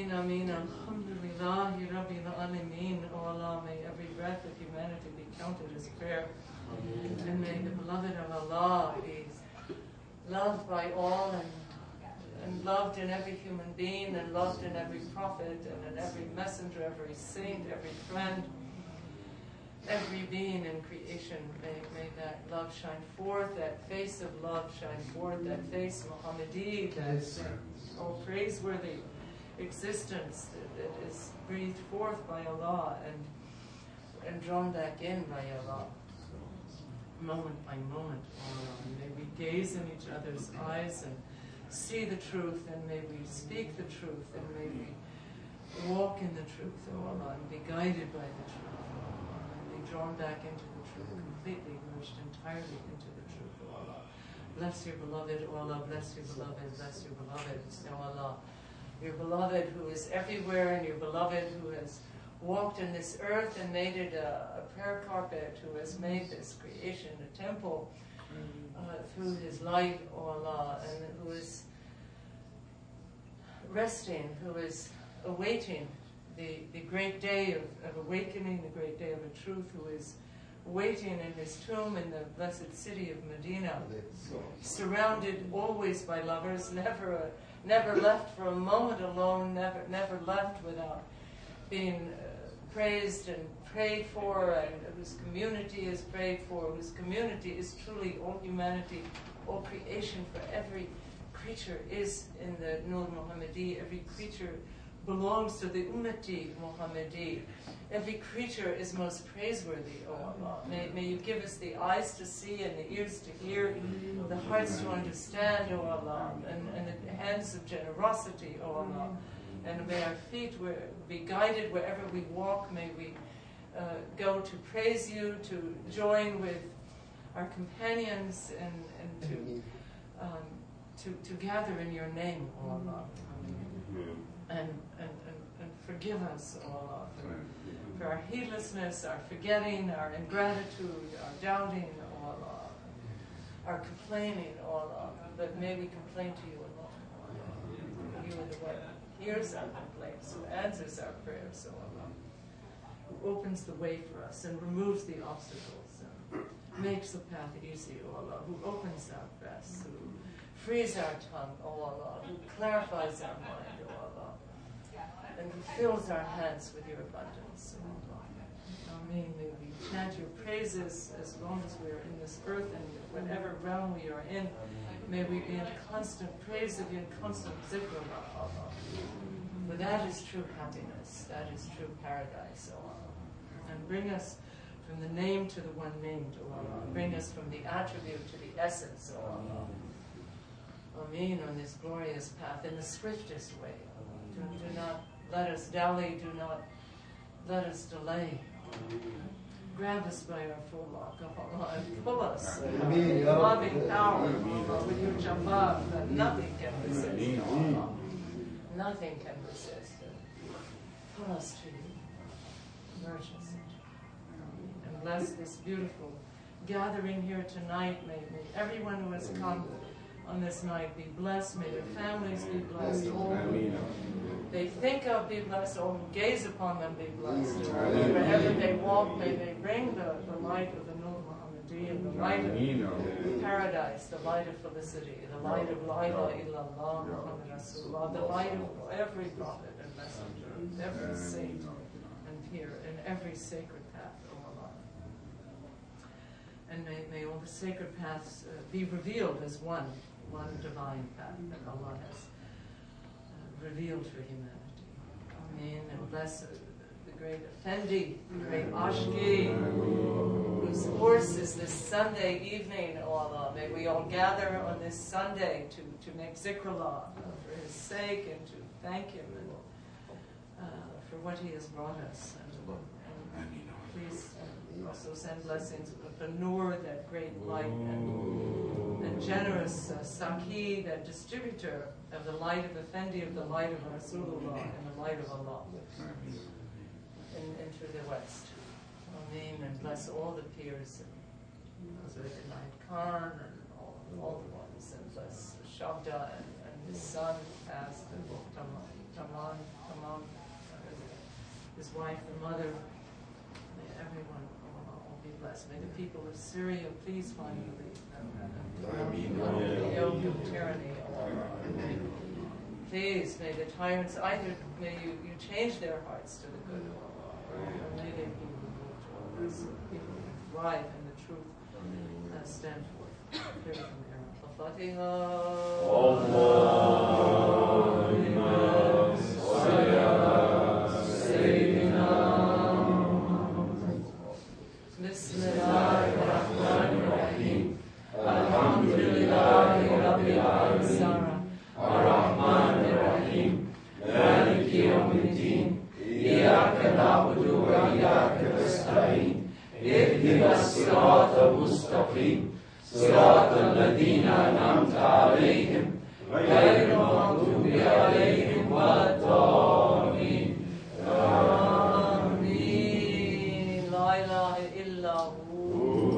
Ameen, Ameen, Alhamdulillahi Rabbil Alameen. O Allah, may every breath of humanity be counted as prayer. And may the beloved of Allah be loved by all and loved in every human being and loved in every prophet and in every messenger, every saint, every friend, every being in creation. May that love shine forth, that face of love shine forth, that face Muhammadi, that praiseworthy existence that is breathed forth by Allah and drawn back in by Allah, moment by moment. May we gaze in each other's eyes and see the truth, and may we speak the truth, and may we walk in the truth, O Allah, and be guided by the truth, O Allah, and be drawn back into the truth, completely merged entirely into the truth, O Allah. Bless your beloved, O Allah, bless your beloved, bless your beloved, O Allah. Your beloved who is everywhere, and your beloved who has walked in this earth and made it a prayer carpet, who has made this creation a temple through his light, O Allah, and who is resting, who is awaiting the great day of awakening, the great day of the truth, who is waiting in his tomb in the blessed city of Medina, surrounded always by lovers, never left for a moment alone, never left without being praised and prayed for, and whose community is prayed for, whose community is truly all humanity, all creation, for every creature is in the Nur Muhammadi, every creature belongs to the Ummati Muhammadi. Every creature is most praiseworthy, O Allah. May you give us the eyes to see and the ears to hear, the hearts to understand, O Allah, and the hands of generosity, O Allah. And may our feet be guided wherever we walk. May we go to praise you, to join with our companions, and to gather in your name, O Allah. And forgive us, O Allah, for our heedlessness, our forgetting, our ingratitude, our doubting, O Allah, our complaining, O Allah. But may we complain to you alone, O Allah. You are the one who hears our complaints, who answers our prayers, O Allah, who opens the way for us and removes the obstacles and makes the path easy, O Allah, who opens our breasts, who frees our tongue, O Allah, who clarifies our mind, O Allah, and who fills our hands with your abundance, O Allah. Ameen. May we chant your praises as long as we are in this earth, and whatever realm we are in, may we be in constant praise of you and constant zikr of Allah. For that is true happiness, that is true paradise, O Allah. And bring us from the name to the one named, O Allah. Bring us from the attribute to the essence, O Allah. Ameen, on this glorious path, in the swiftest way. Do not let us dally, do not let us delay. Grab us by our forelock, O Allah, and pull us in loving power, O Allah, with your jabbar, that nothing can resist, O Allah. Nothing can resist. Pull us to you. Merge us into you. And bless this beautiful gathering here tonight. May everyone who has come on this night be blessed. May their families be blessed. All who they think of be blessed. All who gaze upon them be blessed. Wherever they walk, may they bring the light of the Nur Muhammadi, the light of paradise, the light of felicity, the light of La ilaha illallah Muhammad Rasulullah, the light of every prophet and messenger, every saint and peer, and every sacred path, O Allah. And may all the sacred paths be revealed as one divine path that Allah has revealed for humanity. Amen. And bless the great Effendi, the great Ashki, whose horse is this Sunday evening, O Allah. May we all gather on this Sunday to make zikrullah for his sake, and to thank him for what he has brought us. And please also send blessings with the Nur, that great light and generous Saki, that distributor of the light of Effendi, of the light of Rasulullah, and the light of Allah into the West. Ameen. And bless all the peers, and Inayat Khan, and all the ones, and bless Shabda and his son, passed, and Taman his wife, the mother. May everyone all be blessed. May the people of Syria please finally the yoke of tyranny. Please, may the tyrants either, may you change their hearts to the good, or may they be removed, or else people can thrive in the truth and stand forth clear from error. Bismillahirrahmanirrahim. Alhamdulillahi Rabbil Alamin. Ar-Rahmanir-Rahim. Maliki Yawmiddin. Iyyaka na'budu wa iyyaka nasta'in. Ihdinas siratal mustaqim. Siratal ladzina an'amta 'alayhim ghayril maghdubi 'alayhim waladdallin. Amin. La ilaha illa hu.